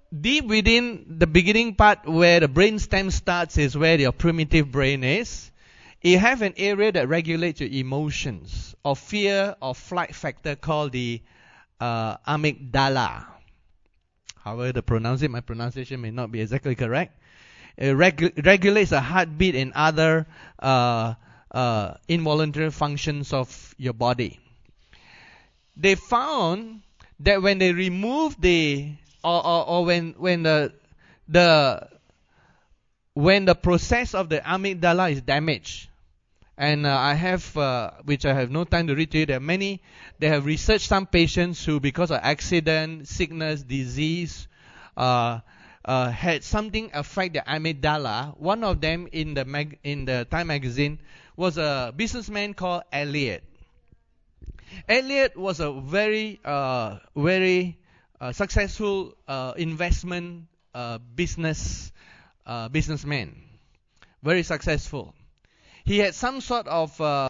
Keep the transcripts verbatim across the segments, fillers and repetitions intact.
deep within the beginning part where the brainstem starts is where your primitive brain is. You have an area that regulates your emotions or fear or flight factor called the uh, amygdala. However, to pronounce it, my pronunciation may not be exactly correct. It regu- regulates the heartbeat and other uh, uh, involuntary functions of your body. They found that when they remove the or, or, or when when the the when the process of the amygdala is damaged, and uh, I have uh, which I have no time to read to you. There are many. They have researched some patients who, because of accident, sickness, disease, uh, uh, had something affect the amygdala. One of them in the mag- in the Time magazine was a businessman called Elliot. Elliot was a very, uh, very uh, successful uh, investment uh, business uh, businessman. Very successful. He had some sort of, uh,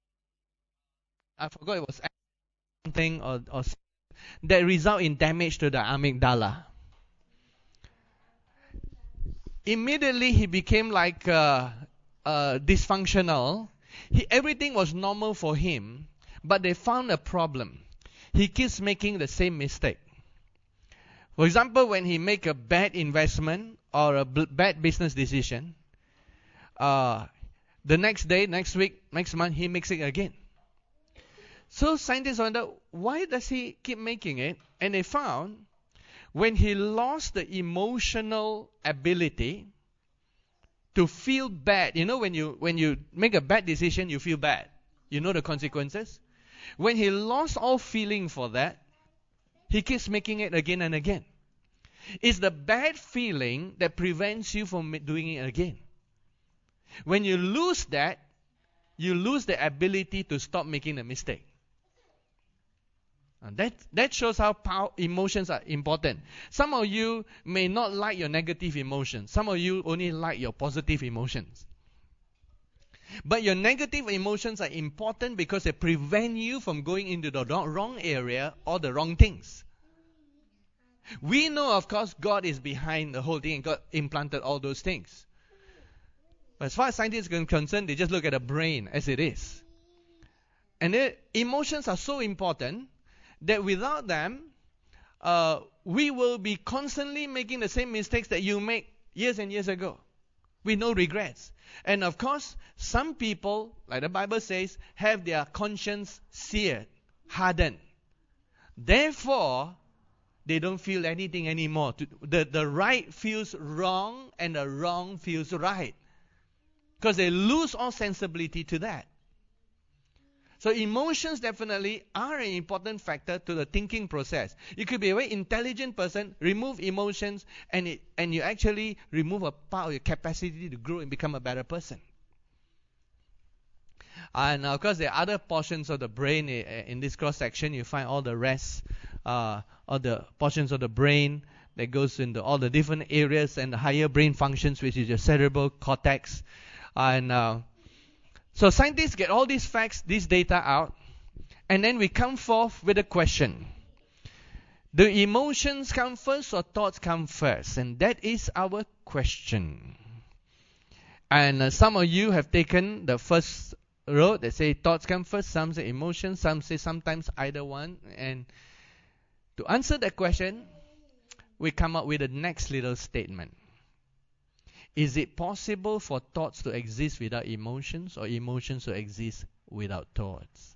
I forgot it was something or, or that result in damage to the amygdala. Immediately he became like uh, uh, dysfunctional. He, everything was normal for him. But they found a problem. He keeps making the same mistake. For example, when he make a bad investment or a b- bad business decision, uh, the next day, next week, next month, he makes it again. So scientists wonder, why does he keep making it? And they found when he lost the emotional ability to feel bad. You know, when you when you make a bad decision, you feel bad. You know the consequences. When he lost all feeling for that, he keeps making it again and again. It's the bad feeling that prevents you from doing it again. When you lose that, you lose the ability to stop making the mistake. And that, that shows how power, emotions are important. Some of you may not like your negative emotions. Some of you only like your positive emotions. But your negative emotions are important because they prevent you from going into the wrong area or the wrong things. We know, of course, God is behind the whole thing and God implanted all those things. But as far as scientists are concerned, they just look at the brain as it is. And the emotions are so important that without them, uh, we will be constantly making the same mistakes that you made years and years ago with no regrets. And of course, some people, like the Bible says, have their conscience seared, hardened. Therefore, they don't feel anything anymore. The, the right feels wrong and the wrong feels right. Because they lose all sensibility to that. So emotions definitely are an important factor to the thinking process. You could be a very intelligent person, remove emotions, and it, and you actually remove a part of your capacity to grow and become a better person. And of course, there are other portions of the brain in this cross section. You find all the rest, uh, all the portions of the brain that goes into all the different areas and the higher brain functions, which is your cerebral cortex. And uh, so scientists get all these facts, these data out, and then we come forth with a question. Do emotions come first or thoughts come first? And that is our question. And uh, some of you have taken the first road. They say thoughts come first, some say emotions, some say sometimes either one. And to answer that question, we come up with the next little statement. Is it possible for thoughts to exist without emotions or emotions to exist without thoughts?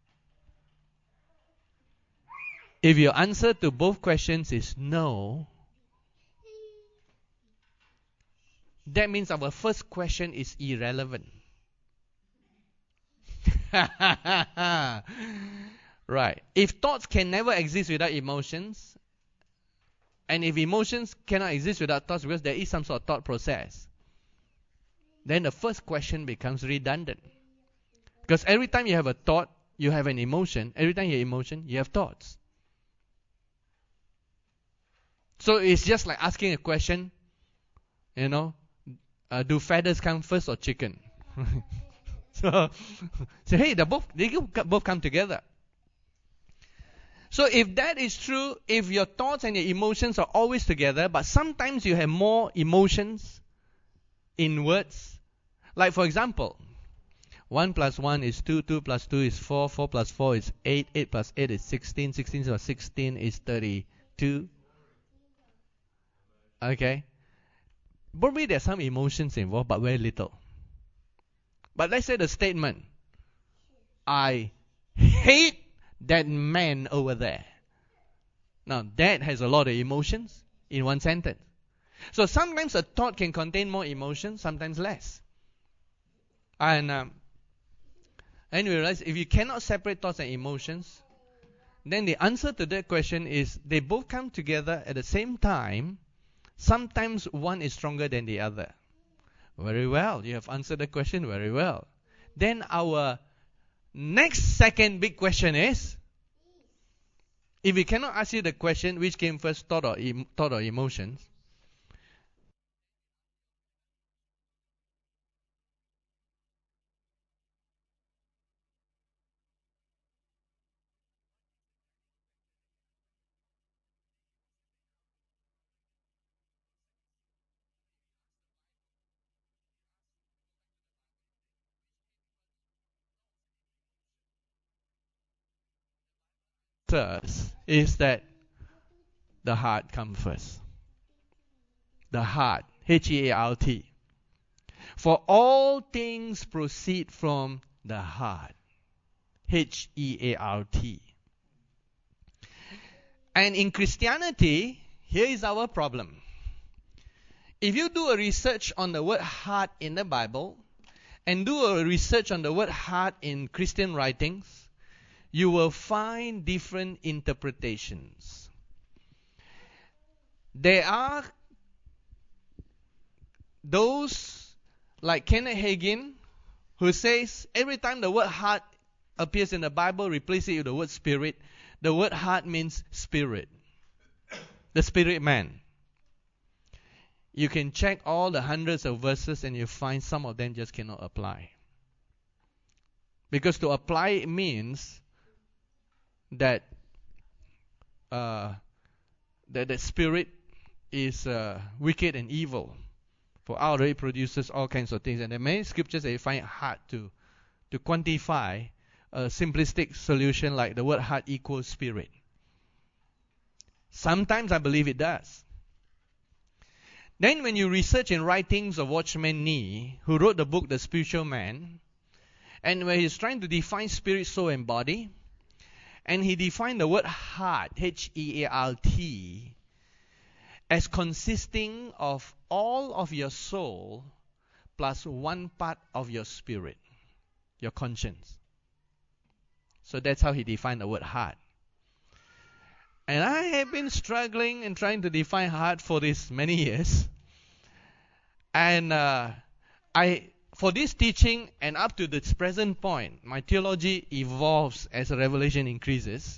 If your answer to both questions is no, that means our first question is irrelevant. Right. If thoughts can never exist without emotions, and if emotions cannot exist without thoughts because there is some sort of thought process, then the first question becomes redundant. Because every time you have a thought, you have an emotion. Every time you have emotion, you have thoughts. So it's just like asking a question, you know, uh, do feathers come first or chicken? so, so, hey, they both, they both come together. So if that is true, if your thoughts and your emotions are always together, but sometimes you have more emotions in words, like for example, one plus one is two, two plus two is four, four plus four is eight, eight plus eight is sixteen, sixteen plus sixteen is thirty-two. Okay? Probably there's some emotions involved, but very little. But let's say the statement, I hate that man over there. Now, that has a lot of emotions in one sentence. So sometimes a thought can contain more emotion, sometimes less. And um, and we realize if you cannot separate thoughts and emotions, then the answer to that question is they both come together at the same time. Sometimes one is stronger than the other. Very well. You have answered the question very well. Then our next second big question is, if we cannot ask you the question, which came first, thought or, em- thought or emotions, is that the heart comes first. The heart, H E A R T. For all things proceed from the heart, H E A R T. And in Christianity, here is our problem. If you do a research on the word heart in the Bible, and do a research on the word heart in Christian writings, you will find different interpretations. There are those like Kenneth Hagin who says every time the word heart appears in the Bible, replace it with the word spirit. The word heart means spirit. The spirit man. You can check all the hundreds of verses and you find some of them just cannot apply. Because to apply means that uh, that the spirit is uh, wicked and evil. For out of it produces all kinds of things. And there are many scriptures that you find it hard to, to quantify a simplistic solution like the word heart equals spirit. Sometimes I believe it does. Then when you research in writings of Watchman Nee, who wrote the book The Spiritual Man, and where he's trying to define spirit, soul, and body, and he defined the word heart, H E A R T, as consisting of all of your soul plus one part of your spirit, your conscience. So that's how he defined the word heart. And I have been struggling and trying to define heart for this many years. And uh, I, for this teaching and up to this present point, my theology evolves as the revelation increases.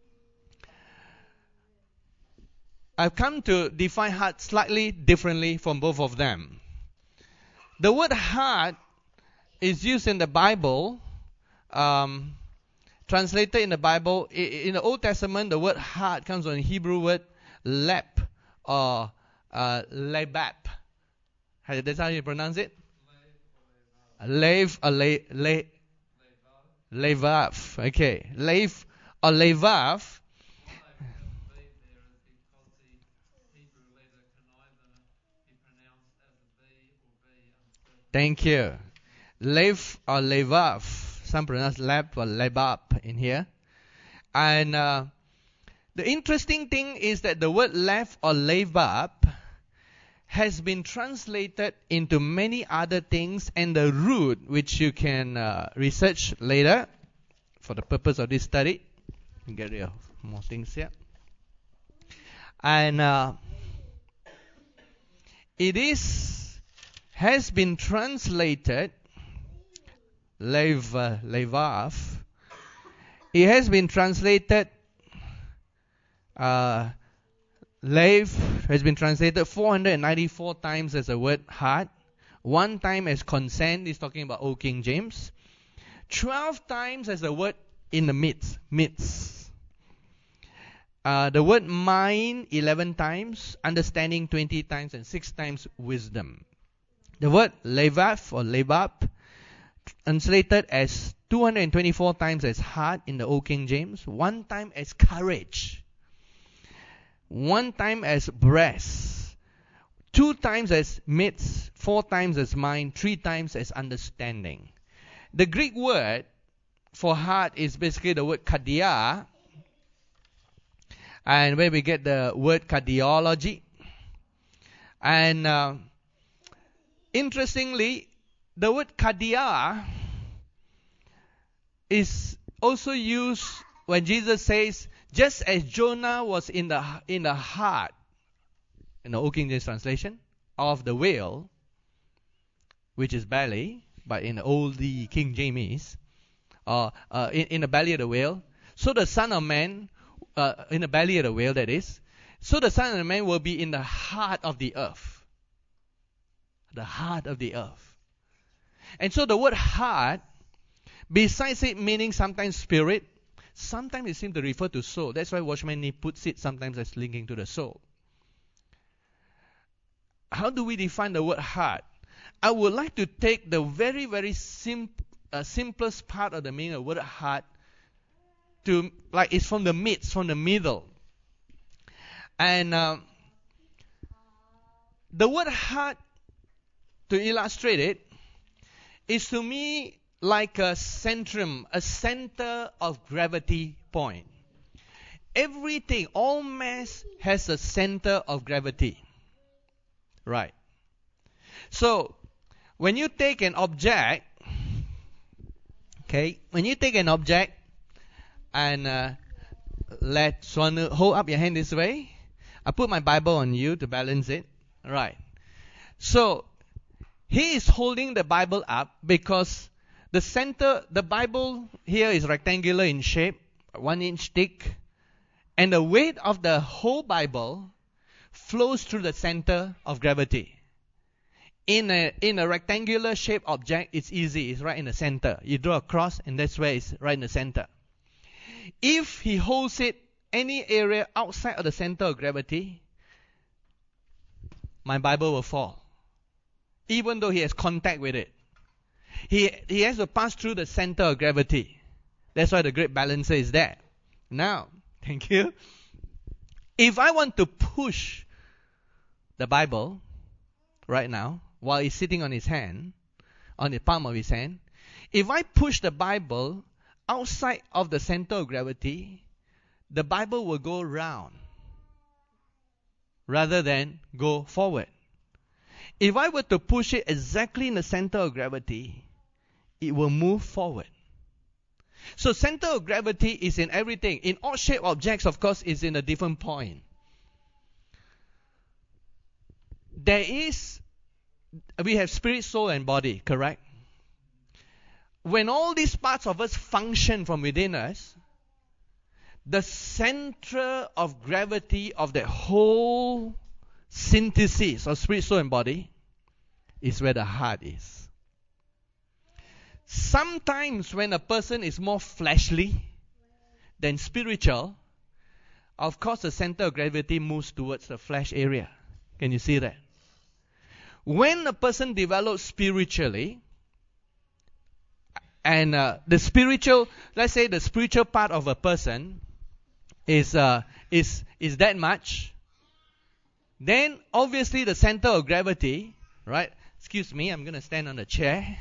I've come to define heart slightly differently from both of them. The word heart is used in the Bible, um, translated in the Bible. In the Old Testament, the word heart comes from the Hebrew word lep or uh, lebab. That's how you pronounce it? Lev or le, le, levav. Okay. Lev or levav. Thank you. Lev or levav. Some pronounce lab or lebab in here. And uh, the interesting thing is that the word lev or lebab has been translated into many other things, and the root, which you can uh, research later for the purpose of this study. Get rid of more things here. And uh, it is has been translated lev, uh, levav. It has been translated uh, lev has been translated four hundred ninety-four times as a word heart. One time as consent, is talking about Old King James. Twelve times as a word in the midst, midst. Uh, the word mind eleven times, understanding twenty times, and six times wisdom. The word levav or levab, translated as two hundred twenty-four times as heart in the Old King James, one time as courage, one time as breast, two times as midst, four times as mind, three times as understanding. The Greek word for heart is basically the word kardia, and where we get the word cardiology. And uh, interestingly, the word kardia is also used when Jesus says, just as Jonah was in the in the heart, in the Old King James translation, of the whale, which is belly, but in the Old King James, uh, uh, in, in the belly of the whale, so the Son of Man, uh, in the belly of the whale, that is, so the Son of Man will be in the heart of the earth. The heart of the earth. And so the word heart, besides it meaning sometimes spirit, sometimes it seems to refer to soul. That's why Watchman Nee puts it sometimes as linking to the soul. How do we define the word heart? I would like to take the very, very sim- uh, simplest part of the meaning of the word heart to, like, it's from the midst, from the middle. And uh, the word heart, to illustrate it, is to me like a centrum, a center of gravity point. Everything, all mass has a center of gravity. Right. So, when you take an object, okay, when you take an object and uh, let Swanu hold up your hand this way, I put my Bible on you to balance it. Right. So, he is holding the Bible up because the center, the Bible here is rectangular in shape, one inch thick, and the weight of the whole Bible flows through the center of gravity. In a in a rectangular shaped object, it's easy. It's right in the center. You draw a cross, and that's where it's right in the center. If he holds it any area outside of the center of gravity, my Bible will fall. Even though he has contact with it. He he has to pass through the center of gravity. That's why the great balancer is there. Now, thank you. If I want to push the Bible right now, while he's sitting on his hand, on the palm of his hand, if I push the Bible outside of the center of gravity, the Bible will go round rather than go forward. If I were to push it exactly in the center of gravity, it will move forward. So center of gravity is in everything. In odd-shaped objects, of course, is in a different point. There is, we have spirit, soul, and body, correct? When all these parts of us function from within us, the center of gravity of the whole synthesis of spirit, soul, and body is where the heart is. Sometimes when a person is more fleshly than spiritual, of course the center of gravity moves towards the flesh area. Can you see that? When a person develops spiritually, and uh, the spiritual, let's say the spiritual part of a person is uh, is is that much, then obviously the center of gravity, right? Excuse me, I'm going to stand on the chair.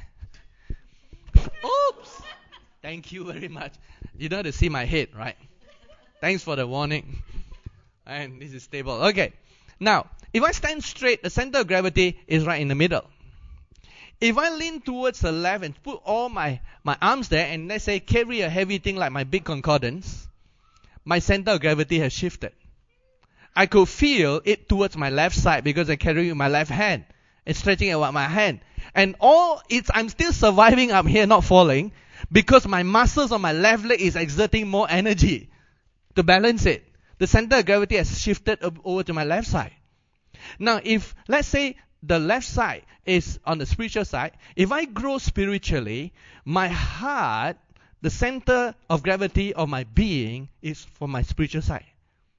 Oops! Thank you very much. You don't have to see my head, right? Thanks for the warning. And this is stable. Okay. Now, if I stand straight, the center of gravity is right in the middle. If I lean towards the left and put all my, my arms there and let's say carry a heavy thing like my big concordance, my center of gravity has shifted. I could feel it towards my left side because I carry it with my left hand and stretching out my hand. And all it's I'm still surviving up here, not falling, because my muscles on my left leg is exerting more energy to balance it. The center of gravity has shifted over to my left side. Now, if, let's say, the left side is on the spiritual side, if I grow spiritually, my heart, the center of gravity of my being is for my spiritual side.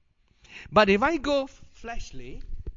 But if I go fleshly,